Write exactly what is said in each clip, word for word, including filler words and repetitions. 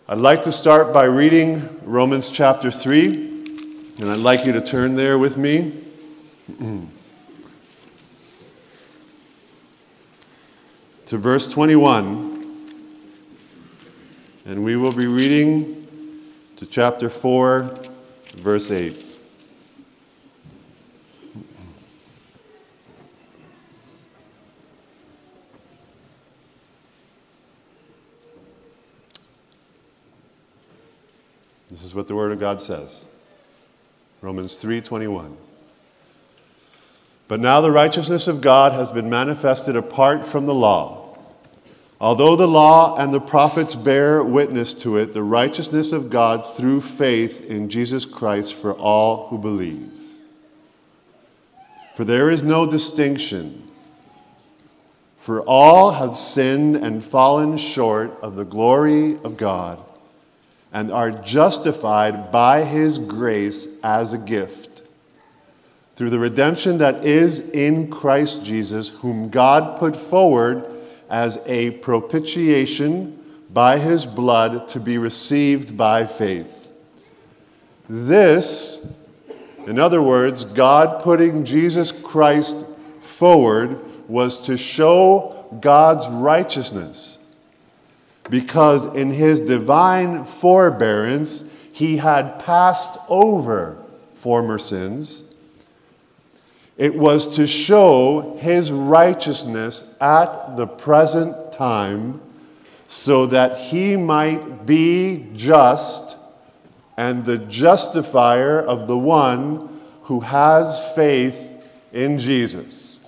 I'd like to start by reading Romans chapter three, and I'd like you to turn there with me. to verse twenty-one, and we will be reading to chapter four, verse eight. This is what the Word of God says. Romans three twenty-one. But now the righteousness of God has been manifested apart from the law. Although the law and the prophets bear witness to it, the righteousness of God through faith in Jesus Christ for all who believe. For there is no distinction. For all have sinned and fallen short of the glory of God, and are justified by his grace as a gift, through the redemption that is in Christ Jesus, whom God put forward as a propitiation by his blood to be received by faith. This, in other words, God putting Jesus Christ forward, was to show God's righteousness, because in his divine forbearance, he had passed over former sins. It was to show his righteousness at the present time, so that he might be just and the justifier of the one who has faith in Jesus.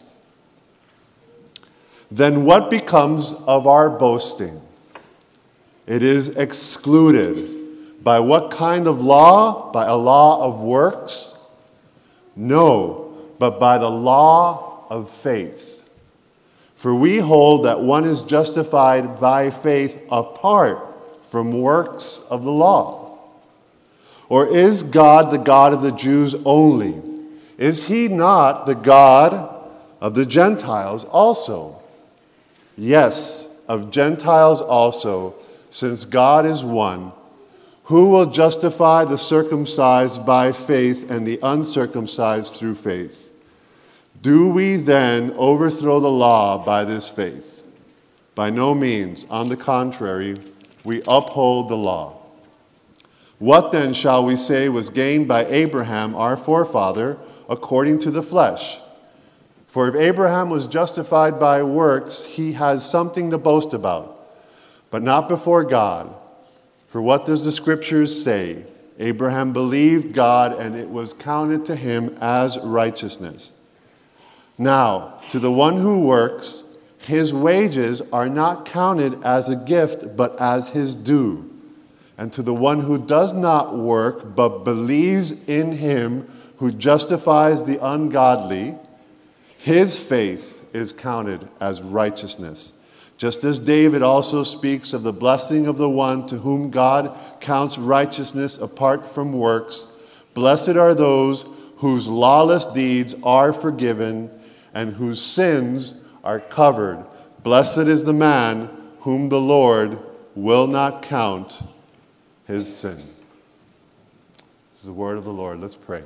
Then what becomes of our boasting? It is excluded. By what kind of law? By a law of works? No, but by the law of faith. For we hold that one is justified by faith apart from works of the law. Or is God the God of the Jews only? Is he not the God of the Gentiles also? Yes, of Gentiles also, since God is one. Who will justify the circumcised by faith and the uncircumcised through faith? Do we then overthrow the law by this faith? By no means. On the contrary, we uphold the law. What then shall we say was gained by Abraham, our forefather, according to the flesh? For if Abraham was justified by works, he has something to boast about, but not before God. For what does the Scriptures say? Abraham believed God, and it was counted to him as righteousness. Now, to the one who works, his wages are not counted as a gift, but as his due. And to the one who does not work, but believes in him who justifies the ungodly, his faith is counted as righteousness. Just as David also speaks of the blessing of the one to whom God counts righteousness apart from works. Blessed are those whose lawless deeds are forgiven and whose sins are covered. Blessed is the man whom the Lord will not count his sin. This is the word of the Lord. Let's pray.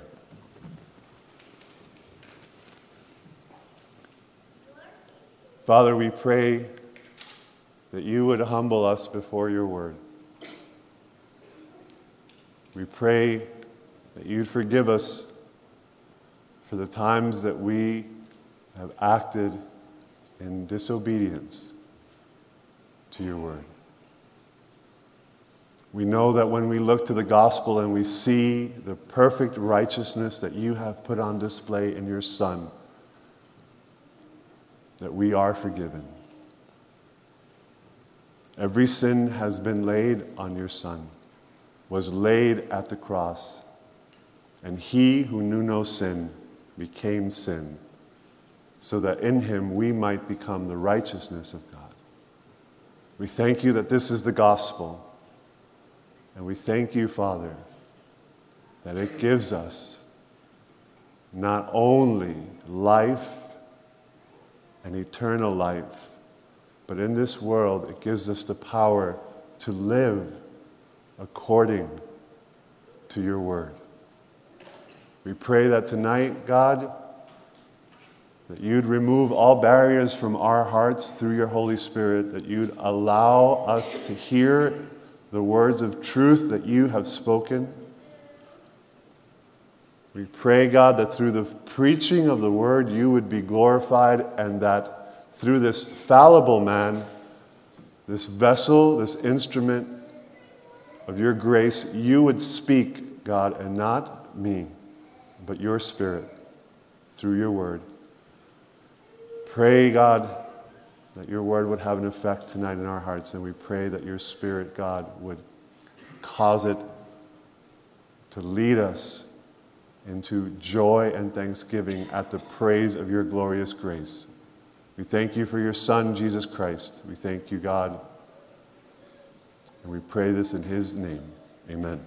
Father, we pray that you would humble us before your word. We pray that you'd forgive us for the times that we have acted in disobedience to your word. We know that when we look to the gospel and we see the perfect righteousness that you have put on display in your Son, that we are forgiven. Every sin has been laid on your Son, was laid at the cross, and he who knew no sin became sin, so that in him we might become the righteousness of God. We thank you that this is the gospel, and we thank you, Father, that it gives us not only life and eternal life, but in this world, it gives us the power to live according to your word. We pray that tonight, God, that you'd remove all barriers from our hearts through your Holy Spirit, that you'd allow us to hear the words of truth that you have spoken. We pray, God, that through the preaching of the word you would be glorified, and that through this fallible man, this vessel, this instrument of your grace, you would speak, God, and not me, but your Spirit through your word. Pray, God, that your word would have an effect tonight in our hearts, and we pray that your Spirit, God, would cause it to lead us into joy and thanksgiving at the praise of your glorious grace. We thank you for your Son, Jesus Christ. We thank you, God, and we pray this in his name. Amen.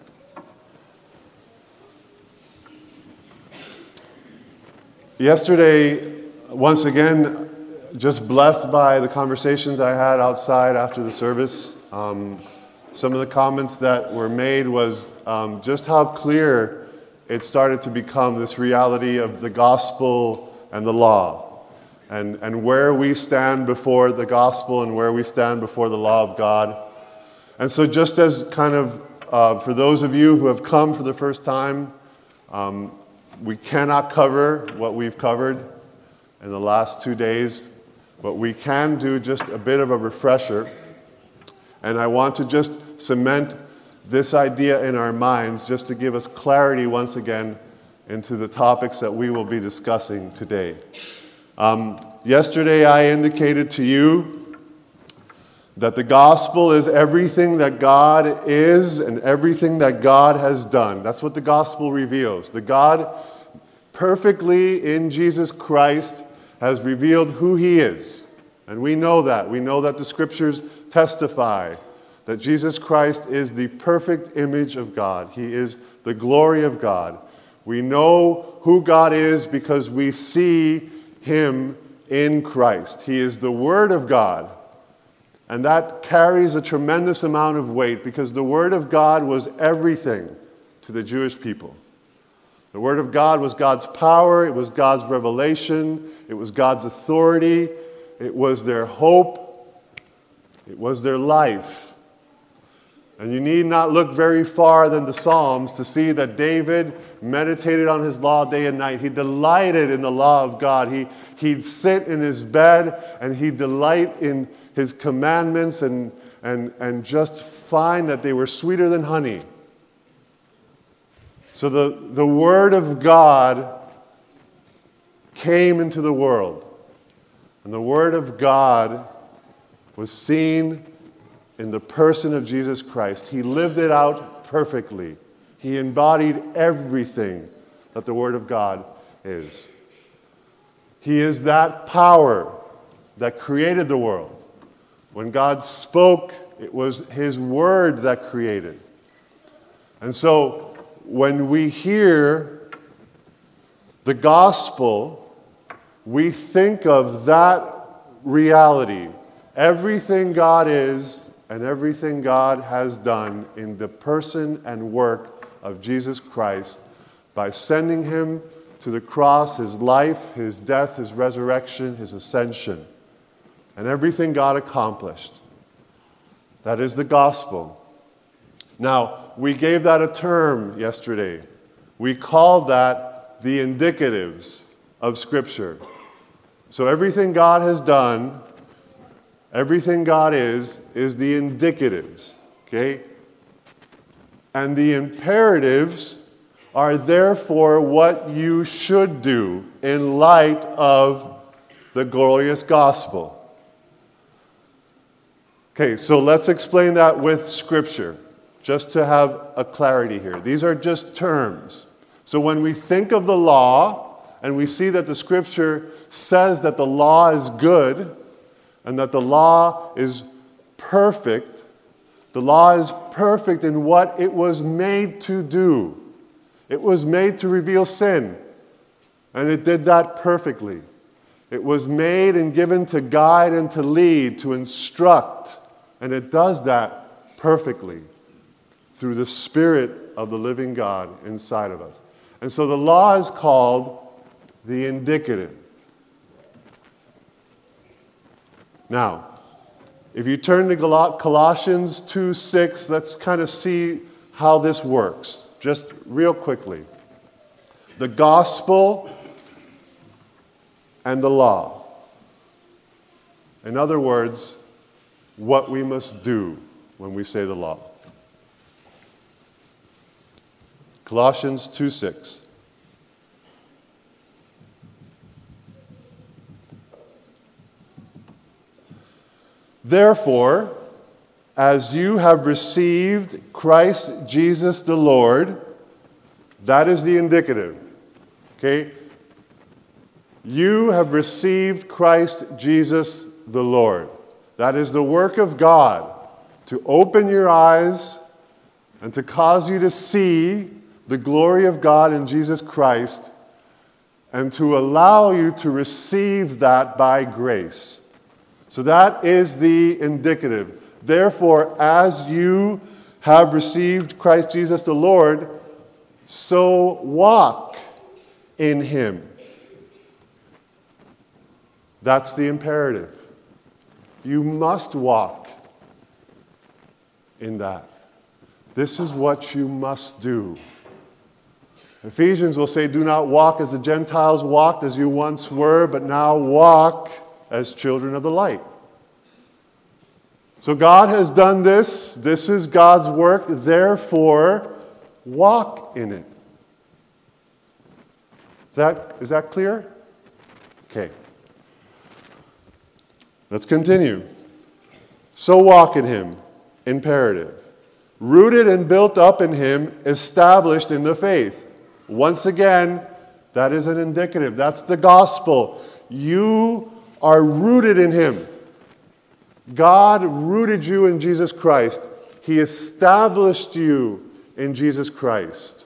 Yesterday, once again, just blessed by the conversations I had outside after the service. Um, some of the comments that were made was um, just how clear it started to become this reality of the gospel and the law, and, and where we stand before the gospel and where we stand before the law of God. And so just as kind of, uh, for those of you who have come for the first time, um, we cannot cover what we've covered in the last two days, but we can do just a bit of a refresher. And I want to just cement this idea in our minds just to give us clarity once again into the topics that we will be discussing today. Um, yesterday I indicated to you that the gospel is everything that God is and everything that God has done. That's what the gospel reveals. The God perfectly in Jesus Christ has revealed who he is. And we know that. We know that the scriptures testify that Jesus Christ is the perfect image of God. He is the glory of God. We know who God is because we see him in Christ. He is the Word of God. And that carries a tremendous amount of weight because the Word of God was everything to the Jewish people. The Word of God was God's power, it was God's revelation, it was God's authority, it was their hope, it was their life. And you need not look very far than the Psalms to see that David meditated on his law day and night. He delighted in the law of God. He, he'd sit in his bed and he'd delight in his commandments and, and, and just find that they were sweeter than honey. So the, the Word of God came into the world. And the Word of God was seen in the person of Jesus Christ. He lived it out perfectly. He embodied everything that the Word of God is. He is that power that created the world. When God spoke, it was his Word that created. And so, when we hear the gospel, we think of that reality. Everything God is and everything God has done in the person and work of Jesus Christ by sending him to the cross, his life, his death, his resurrection, his ascension, and everything God accomplished. That is the gospel. Now, we gave that a term yesterday. We called that the indicatives of Scripture. So everything God has done, everything God is, is the indicatives, okay? And the imperatives are therefore what you should do in light of the glorious gospel. Okay, so let's explain that with Scripture, just to have a clarity here. These are just terms. So when we think of the law, and we see that the Scripture says that the law is good, and that the law is perfect, the law is perfect in what it was made to do. It was made to reveal sin, and it did that perfectly. It was made and given to guide and to lead, to instruct, and it does that perfectly. through the Spirit of the living God inside of us. And so the law is called the indicative. Now, if you turn to Colossians two six, let's kind of see how this works, just real quickly. The gospel and the law. In other words, what we must do when we say the law. Colossians two six. Therefore, as you have received Christ Jesus the Lord, that is the indicative. Okay? You have received Christ Jesus the Lord. That is the work of God to open your eyes and to cause you to see the glory of God in Jesus Christ and to allow you to receive that by grace. So that is the indicative. Therefore, as you have received Christ Jesus the Lord, so walk in him. That's the imperative. You must walk in that. This is what you must do. Ephesians will say, do not walk as the Gentiles walked, as you once were, but now walk as children of the light. So God has done this. This is God's work. Therefore, walk in it. Is that, is that clear? Okay. Let's continue. So walk in him. Imperative. Rooted and built up in him, established in the faith. Once again, that is an indicative. That's the gospel. You are rooted in him. God rooted you in Jesus Christ. He established you in Jesus Christ.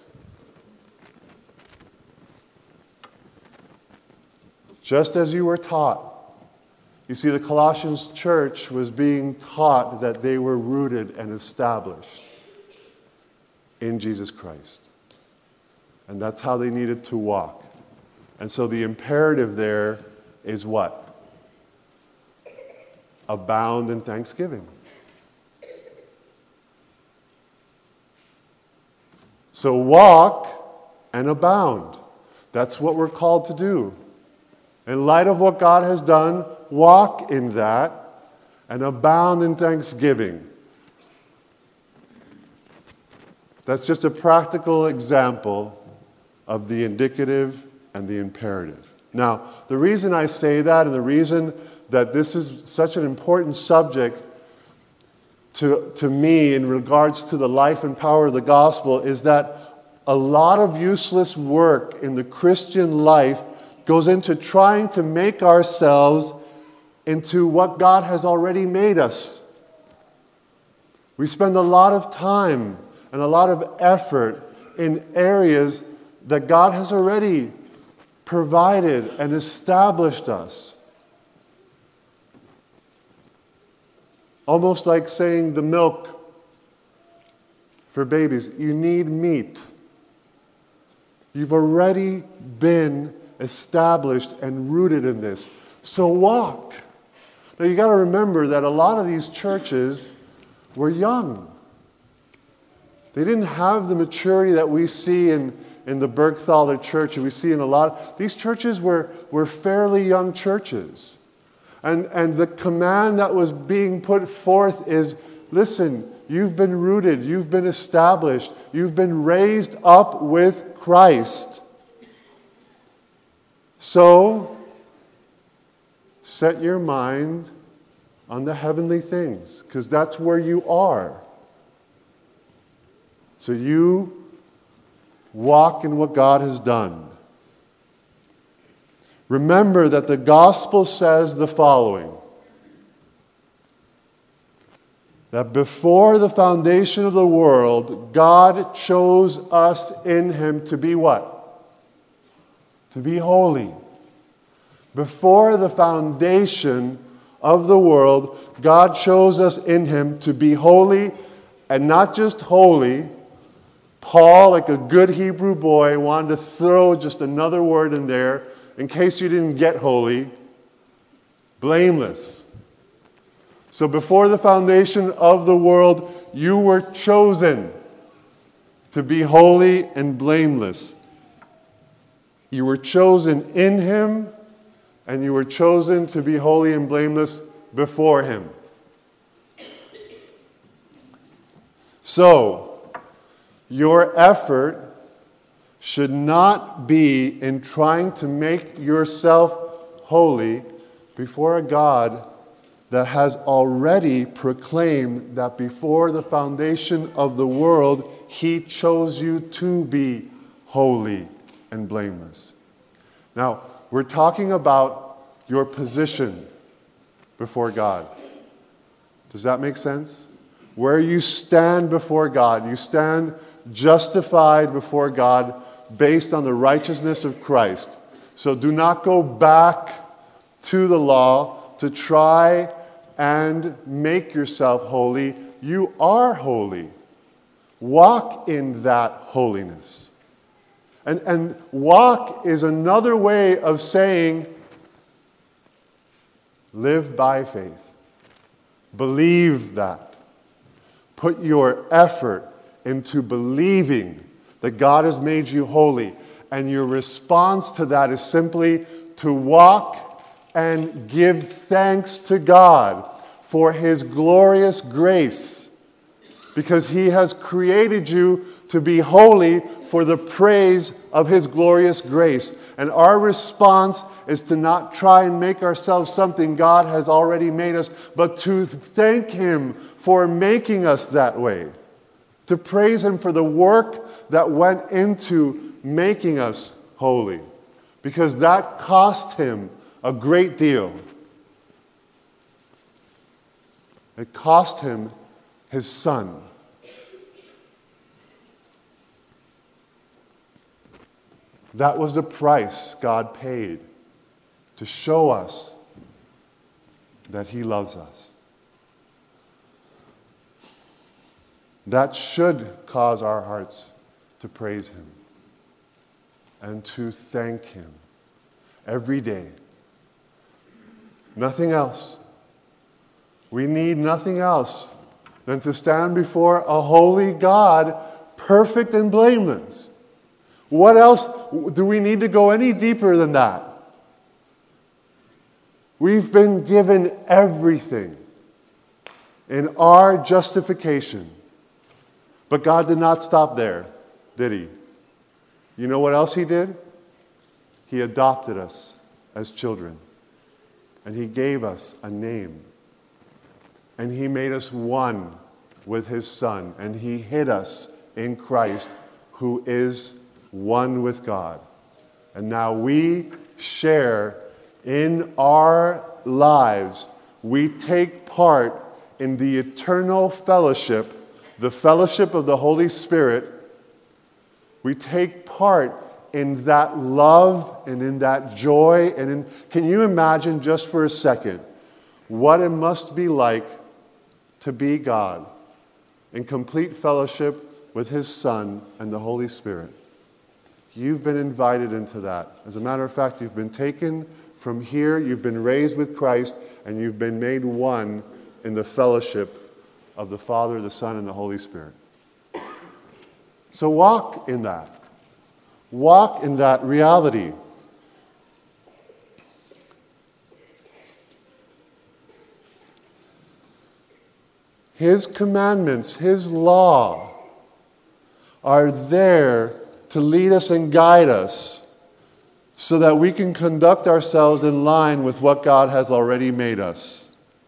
Just as you were taught. You see, the Colossians church was being taught that they were rooted and established in Jesus Christ. And that's how they needed to walk. And so the imperative there is what? Abound in thanksgiving. So walk and abound. That's what we're called to do. In light of what God has done, walk in that and abound in thanksgiving. That's just a practical example of the indicative and the imperative. Now, the reason I say that and the reason that this is such an important subject to, to me in regards to the life and power of the gospel is that a lot of useless work in the Christian life goes into trying to make ourselves into what God has already made us. We spend a lot of time and a lot of effort in areas that God has already provided and established us. Almost like saying the milk for babies, you need meat. You've already been established and rooted in this. So walk. Now you got to remember that a lot of these churches were young. They didn't have the maturity that we see in, in the Bergthaler church and we see in a lot. These churches were, were fairly young churches. And, and the command that was being put forth is, listen, you've been rooted, you've been established, you've been raised up with Christ. So, set your mind on the heavenly things, because that's where you are. So you walk in what God has done. Remember that the gospel says the following. That before the foundation of the world, God chose us in him to be what? To be holy. Before the foundation of the world, God chose us in him to be holy And not just holy. Paul, like a good Hebrew boy, wanted to throw just another word in there in case you didn't get holy. Blameless. So before the foundation of the world, you were chosen to be holy and blameless. You were chosen in Him, and you were chosen to be holy and blameless before Him. So, your effort should not be in trying to make yourself holy before a God that has already proclaimed that before the foundation of the world, He chose you to be holy and blameless. Now, we're talking about your position before God. Does that make sense? Where you stand before God. You stand justified before God based on the righteousness of Christ. So do not go back to the law to try and make yourself holy. You are holy. Walk in that holiness. And, and walk is another way of saying live by faith. Believe that. Put your effort into believing that God has made you holy. And your response to that is simply to walk and give thanks to God for His glorious grace, because He has created you to be holy for the praise of His glorious grace. And our response is to not try and make ourselves something God has already made us, but to thank Him for making us that way. To praise Him for the work that went into making us holy. Because that cost Him a great deal. It cost Him His Son. That was the price God paid to show us that He loves us. That should cause our hearts to praise Him and to thank Him every day. Nothing else. We need nothing else than to stand before a holy God, perfect and blameless. What else do we need to go any deeper than that? We've been given everything in our justification. But God did not stop there, did He? You know what else He did? He adopted us as children. And He gave us a name. And He made us one with His Son. And He hid us in Christ, who is one with God. And now we share in our lives. We take part in the eternal fellowship, the fellowship of the Holy Spirit. We take part in that love and in that joy. And in, can you imagine just for a second what it must be like to be God in complete fellowship with His Son and the Holy Spirit? You've been invited into that. As a matter of fact, you've been taken from here, you've been raised with Christ, and you've been made one in the fellowship of the Father, the Son, and the Holy Spirit. So walk in that. Walk in that reality. His commandments, His law, are there to lead us and guide us so that we can conduct ourselves in line with what God has already made us.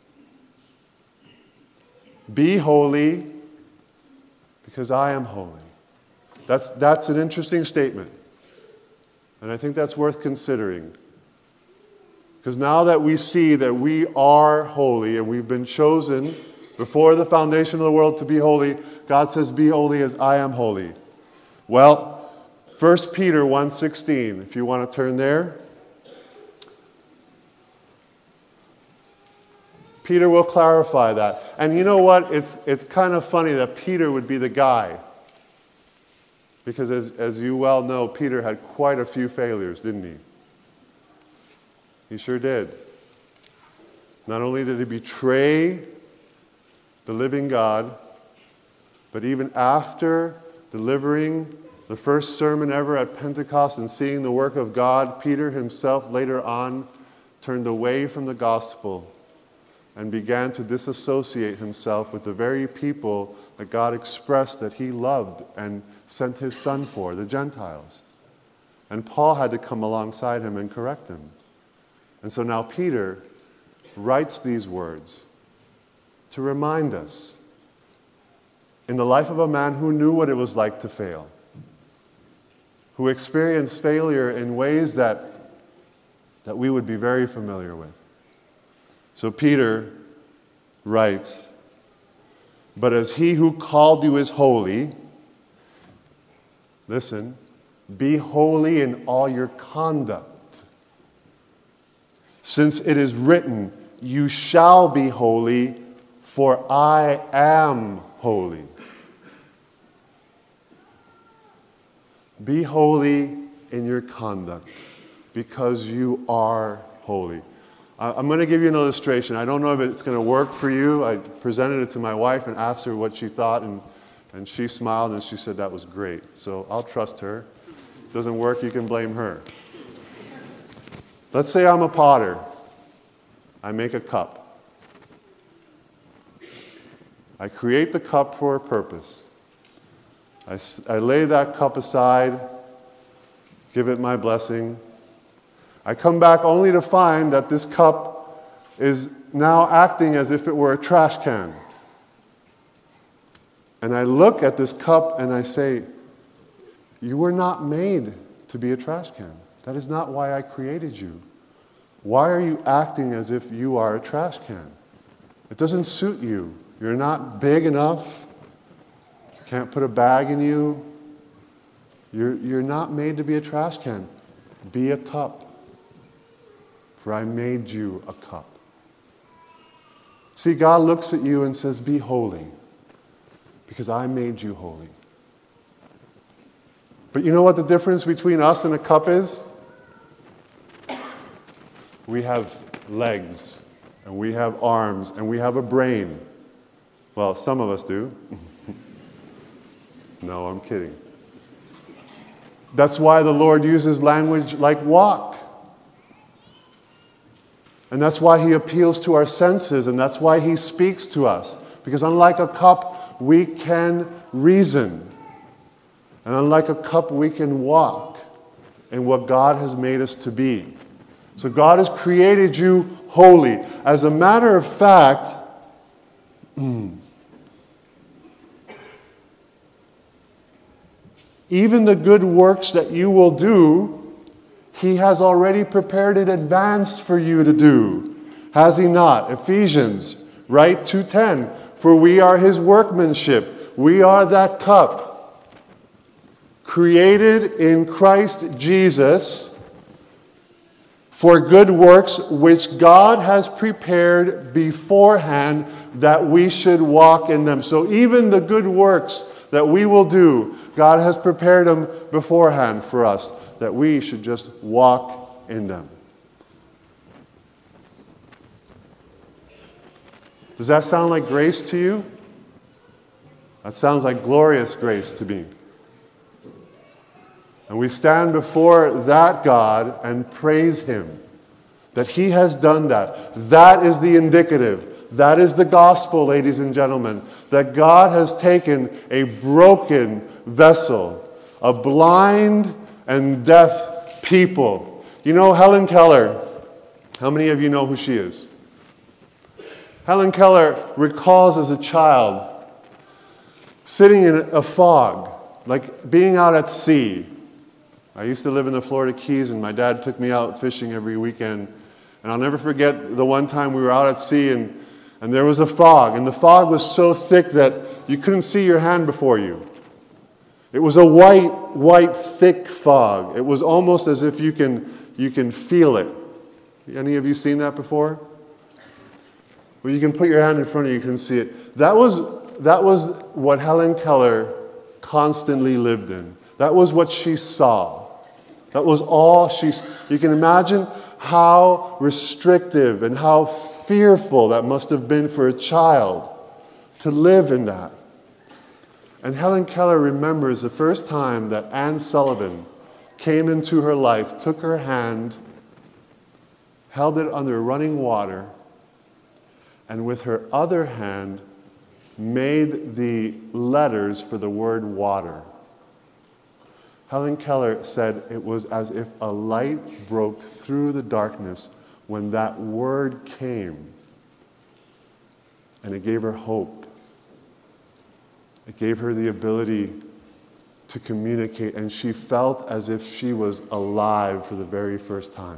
Be holy because I am holy. That's, that's an interesting statement. And I think that's worth considering. Because now that we see that we are holy and we've been chosen before the foundation of the world to be holy, God says, be holy as I am holy. Well, First Peter one sixteen, if you want to turn there. Peter will clarify that. And you know what? It's, it's kind of funny that Peter would be the guy. Because as, as you well know, Peter had quite a few failures, didn't he? He sure did. Not only did he betray the living God, but even after delivering the first sermon ever at Pentecost and seeing the work of God, Peter himself later on turned away from the gospel and began to disassociate himself with the very people that God expressed that he loved and sent his son for, the Gentiles. And Paul had to come alongside him and correct him. And so now Peter writes these words to remind us in the life of a man who knew what it was like to fail, who experienced failure in ways that, that we would be very familiar with. So Peter writes, "But as he who called you is holy," listen, "be holy in all your conduct. Since it is written, you shall be holy, for I am holy." Be holy in your conduct, because you are holy. I'm going to give you an illustration. I don't know if it's going to work for you. I presented it to my wife and asked her what she thought, and, and she smiled and she said that was great. So I'll trust her. If it doesn't work, you can blame her. Let's say I'm a potter. I make a cup. I create the cup for a purpose. I, I lay that cup aside, give it my blessing. I come back only to find that this cup is now acting as if it were a trash can. And I look at this cup and I say, you were not made to be a trash can. That is not why I created you. Why are you acting as if you are a trash can? It doesn't suit you. You're not big enough. Can't put a bag in you. You're, you're not made to be a trash can. Be a cup. For I made you a cup. See, God looks at you and says, be holy, because I made you holy. But you know what the difference between us and a cup is? We have legs, and we have arms, and we have a brain. Well, some of us do. No, I'm kidding. That's why the Lord uses language like walk. And that's why he appeals to our senses, and that's why he speaks to us. Because unlike a cup, we can reason. And unlike a cup, we can walk in what God has made us to be. So God has created you holy. As a matter of fact, even the good works that you will do, he has already prepared in advance for you to do. Has he not? Ephesians, right? two ten. For we are his workmanship. We are that cup. Created in Christ Jesus for good works which God has prepared beforehand that we should walk in them. So even the good works that we will do, God has prepared them beforehand for us, that we should just walk in them. Does that sound like grace to you? That sounds like glorious grace to me. And we stand before that God and praise him that he has done that. That is the indicative. That is the gospel, ladies and gentlemen, that God has taken a broken vessel, a blind and deaf people. You know Helen Keller? How many of you know who she is? Helen Keller recalls as a child sitting in a fog, like being out at sea. I used to live in the Florida Keys, and my dad took me out fishing every weekend. And I'll never forget the one time we were out at sea, and, and there was a fog. And the fog was so thick that you couldn't see your hand before you. It was a white, white, thick fog. It was almost as if you can, you can feel it. Any of you seen that before? Well, you can put your hand in front of you, you can see it. That was, that was what Helen Keller constantly lived in. That was what she saw. That was all she... You can imagine how restrictive and how fearful that must have been for a child to live in that. And Helen Keller remembers the first time that Anne Sullivan came into her life, took her hand, held it under running water, and with her other hand made the letters for the word water. Helen Keller said it was as if a light broke through the darkness when that word came. And it gave her hope. It gave her the ability to communicate, and she felt as if she was alive for the very first time.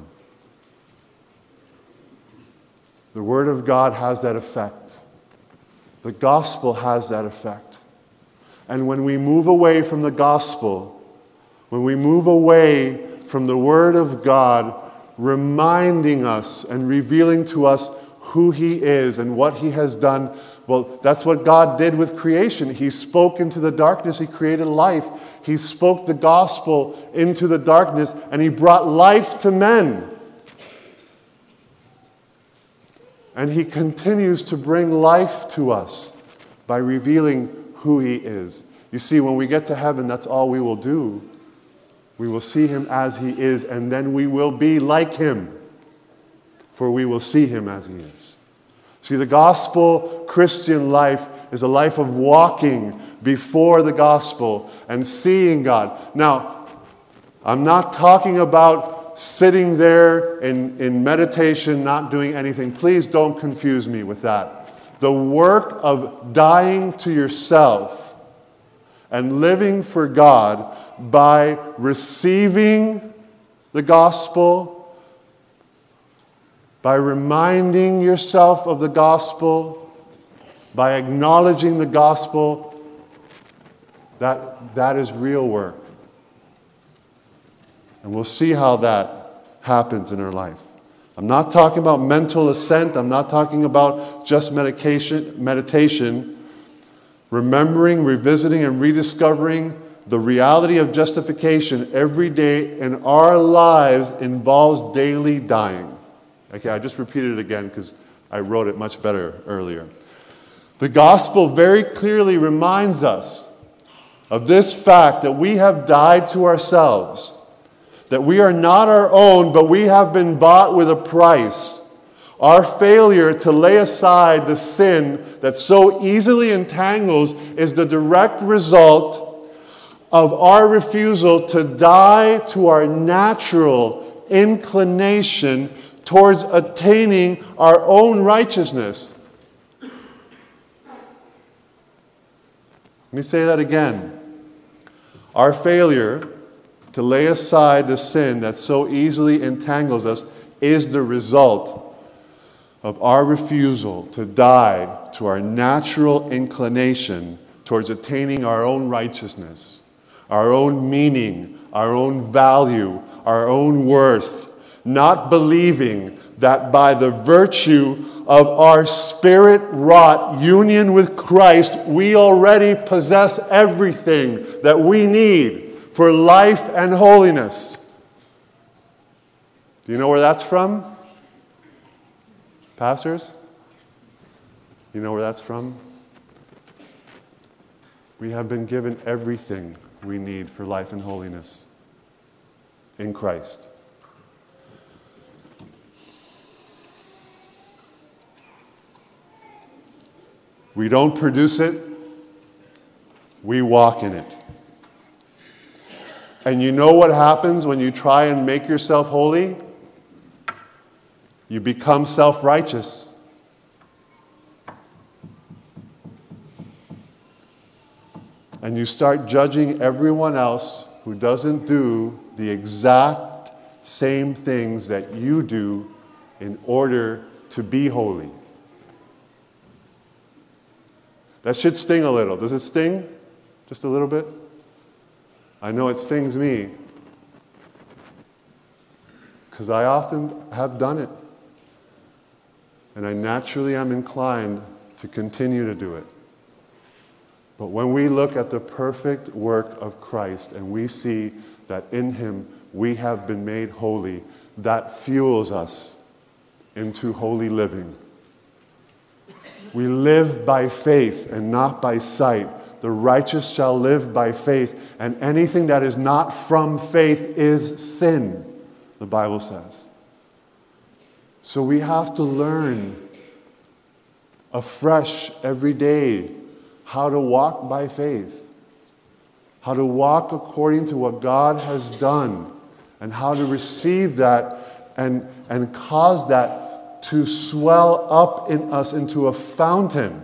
The Word of God has that effect. The gospel has that effect. And when we move away from the gospel, when we move away from the Word of God, reminding us and revealing to us who He is and what He has done, well, that's what God did with creation. He spoke into the darkness. He created life. He spoke the gospel into the darkness, and He brought life to men. And He continues to bring life to us by revealing who He is. You see, when we get to heaven, that's all we will do. We will see Him as He is, and then we will be like Him, for we will see Him as He is. See, the gospel Christian life is a life of walking before the gospel and seeing God. Now, I'm not talking about sitting there in, in meditation, not doing anything. Please don't confuse me with that. The work of dying to yourself and living for God by receiving the gospel, by reminding yourself of the gospel, by acknowledging the gospel, that, that is real work. And we'll see how that happens in our life. I'm not talking about mental assent. I'm not talking about just medication, meditation. Remembering, revisiting, and rediscovering the reality of justification every day in our lives involves daily dying. Okay, I just repeated it again because I wrote it much better earlier. The gospel very clearly reminds us of this fact that we have died to ourselves, that we are not our own, but we have been bought with a price. Our failure to lay aside the sin that so easily entangles is the direct result of our refusal to die to our natural inclination towards attaining our own righteousness. Let me say that again. Our failure to lay aside the sin that so easily entangles us is the result of our refusal to die to our natural inclination towards attaining our own righteousness, our own meaning, our own value, our own worth, not believing that by the virtue of our Spirit-wrought union with Christ, we already possess everything that we need for life and holiness. Do you know where that's from? Pastors? You know where that's from? We have been given everything we need for life and holiness in Christ. We don't produce it, we walk in it. And you know what happens when you try and make yourself holy? You become self-righteous. And you start judging everyone else who doesn't do the exact same things that you do in order to be holy. That should sting a little. Does it sting? Just a little bit? I know it stings me. Because I often have done it. And I naturally am inclined to continue to do it. But when we look at the perfect work of Christ and we see that in him we have been made holy, that fuels us into holy living. We live by faith and not by sight. The righteous shall live by faith, and anything that is not from faith is sin, the Bible says. So we have to learn afresh every day how to walk by faith, how to walk according to what God has done, and how to receive that and, and cause that to swell up in us into a fountain.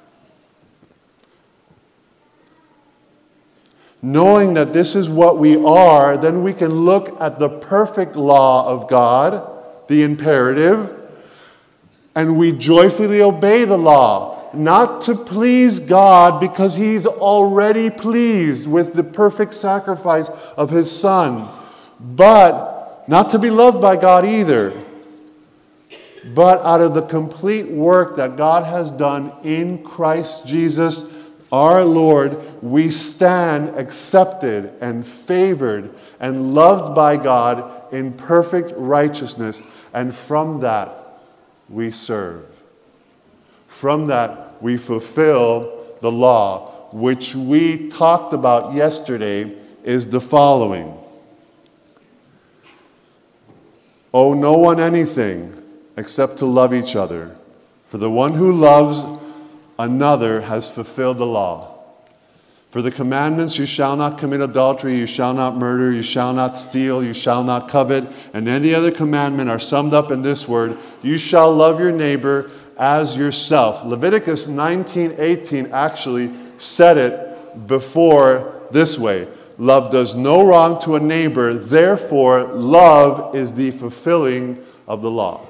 Knowing that this is what we are, then we can look at the perfect law of God, the imperative, and we joyfully obey the law. Not to please God, because he's already pleased with the perfect sacrifice of his Son. But not to be loved by God either. But out of the complete work that God has done in Christ Jesus, our Lord, we stand accepted and favored and loved by God in perfect righteousness. And from that, we serve. From that, we fulfill the law, which we talked about yesterday, is the following. Owe no one anything except to love each other. For the one who loves another has fulfilled the law. For the commandments, you shall not commit adultery, you shall not murder, you shall not steal, you shall not covet, and any other commandment are summed up in this word, you shall love your neighbor as yourself. Leviticus nineteen eighteen actually said it before this way. Love does no wrong to a neighbor, therefore love is the fulfilling of the law.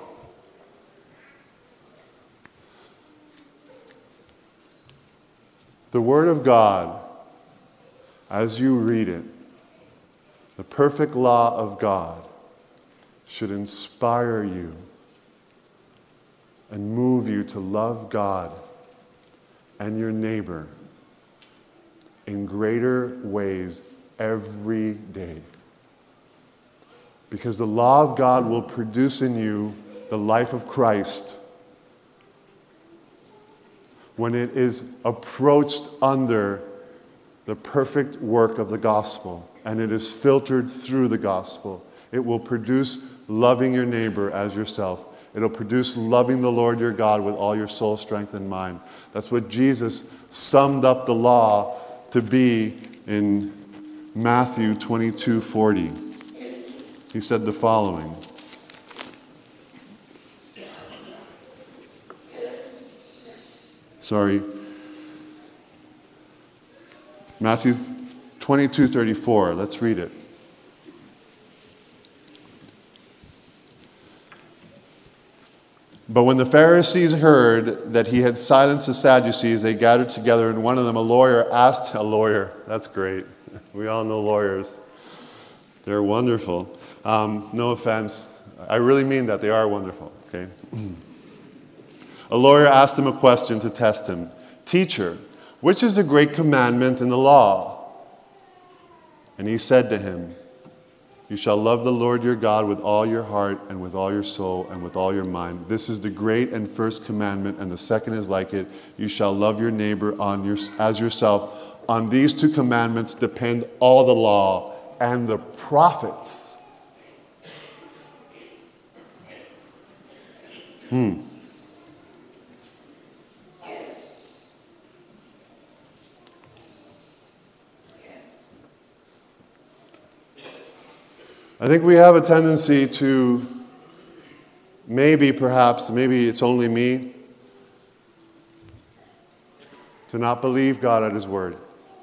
The Word of God, as you read it, the perfect law of God, should inspire you and move you to love God and your neighbor in greater ways every day. Because the law of God will produce in you the life of Christ when it is approached under the perfect work of the gospel and it is filtered through the gospel. It will produce loving your neighbor as yourself. It'll produce loving the Lord your God with all your soul, strength, and mind. That's what Jesus summed up the law to be in Matthew twenty-two forty. He said the following. Sorry. Matthew twenty-two thirty-four. Let's read it. But when the Pharisees heard that he had silenced the Sadducees, they gathered together, and one of them, a lawyer, asked a lawyer. That's great. We all know lawyers. They're wonderful. Um, no offense. I really mean that. They are wonderful. Okay. A lawyer asked him a question to test him. Teacher, which is the great commandment in the law? And he said to him, you shall love the Lord your God with all your heart and with all your soul and with all your mind. This is the great and first commandment, and the second is like it. You shall love your neighbor on your, as yourself. On these two commandments depend all the law and the prophets. Hmm. I think we have a tendency to maybe, perhaps, maybe it's only me, to not believe God at His word.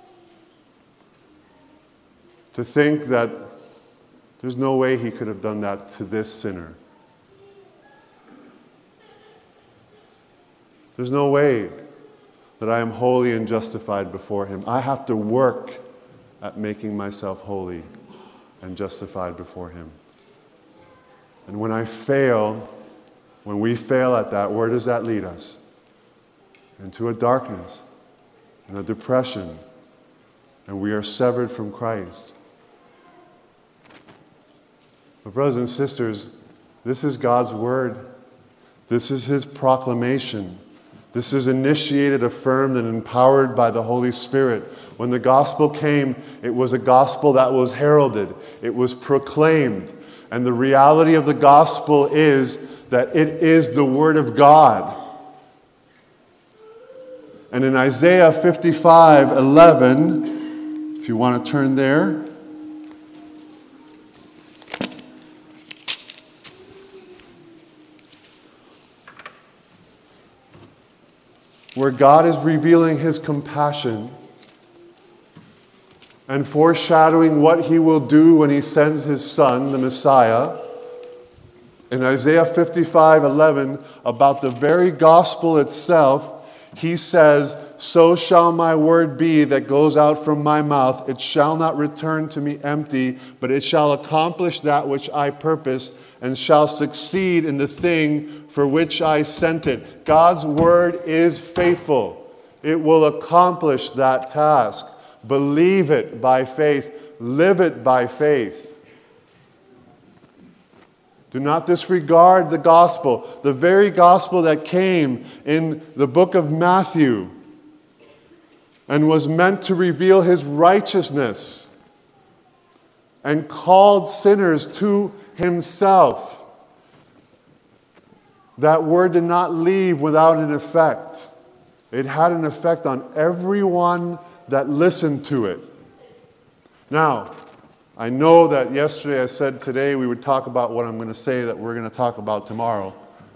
To think that there's no way He could have done that to this sinner. There's no way that I am holy and justified before Him. I have to work at making myself holy and justified before Him. And when I fail, When we fail at that, where does that lead us? Into a darkness and a depression, and we are severed from Christ. But brothers and sisters, this is God's word. This is His proclamation. This is initiated, affirmed, and empowered by the Holy Spirit. When the gospel came, it was a gospel that was heralded. It was proclaimed. And the reality of the gospel is that it is the word of God. And in Isaiah fifty-five eleven, if you want to turn there, where God is revealing His compassion and foreshadowing what He will do when He sends His Son, the Messiah. In Isaiah fifty-five eleven, about the very gospel itself, He says, "So shall my word be that goes out from my mouth. It shall not return to me empty, but it shall accomplish that which I purpose, and shall succeed in the thing for which I sent it." God's word is faithful. It will accomplish that task. Believe it by faith. Live it by faith. Do not disregard the gospel, the very gospel that came in the book of Matthew and was meant to reveal His righteousness and called sinners to Himself. That word did not leave without an effect. It had an effect on everyone that listened to it. Now, I know that yesterday I said today we would talk about what I'm going to say that we're going to talk about tomorrow.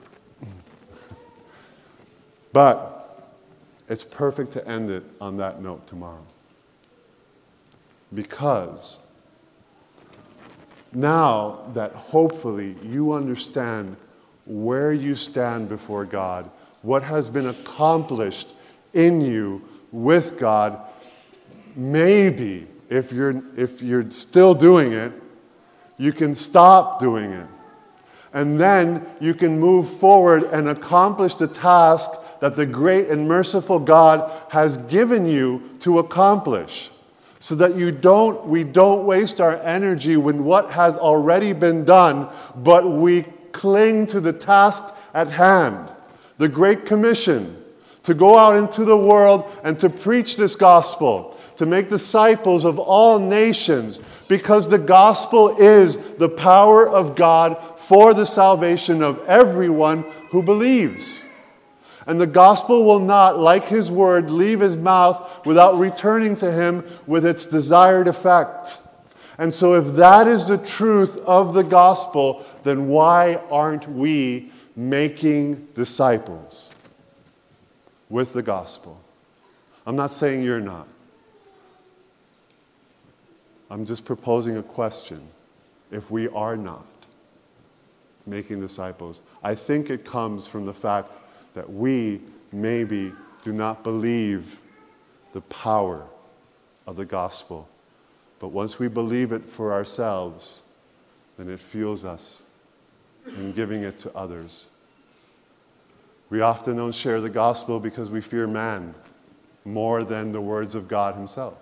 But it's perfect to end it on that note tomorrow. Because now that hopefully you understand where you stand before God, what has been accomplished in you with God, maybe If you're, if you're still doing it, you can stop doing it. And then you can move forward and accomplish the task that the great and merciful God has given you to accomplish. So that you don't, we don't waste our energy with what has already been done, but we cling to the task at hand. The Great Commission, to go out into the world and to preach this gospel, to make disciples of all nations, because the gospel is the power of God for the salvation of everyone who believes. And the gospel will not, like His word, leave His mouth without returning to Him with its desired effect. And so if that is the truth of the gospel, then why aren't we making disciples with the gospel? I'm not saying you're not. I'm just proposing a question. If we are not making disciples, I think it comes from the fact that we maybe do not believe the power of the gospel. But once we believe it for ourselves, then it fuels us in giving it to others. We often don't share the gospel because we fear man more than the words of God Himself.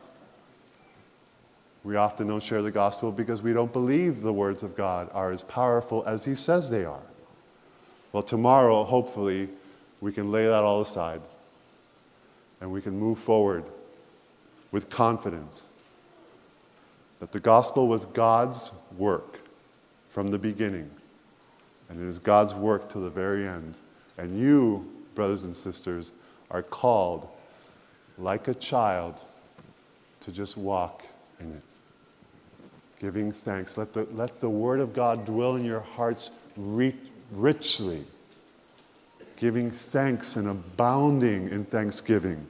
We often don't share the gospel because we don't believe the words of God are as powerful as He says they are. Well, tomorrow, hopefully, we can lay that all aside and we can move forward with confidence that the gospel was God's work from the beginning, and it is God's work to the very end. And you, brothers and sisters, are called, like a child, to just walk in it. Giving thanks. Let the, let the word of God dwell in your hearts re- richly. Giving thanks and abounding in thanksgiving.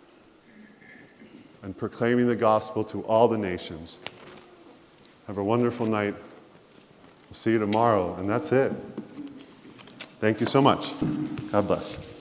And proclaiming the gospel to all the nations. Have a wonderful night. We'll see you tomorrow. And that's it. Thank you so much. God bless.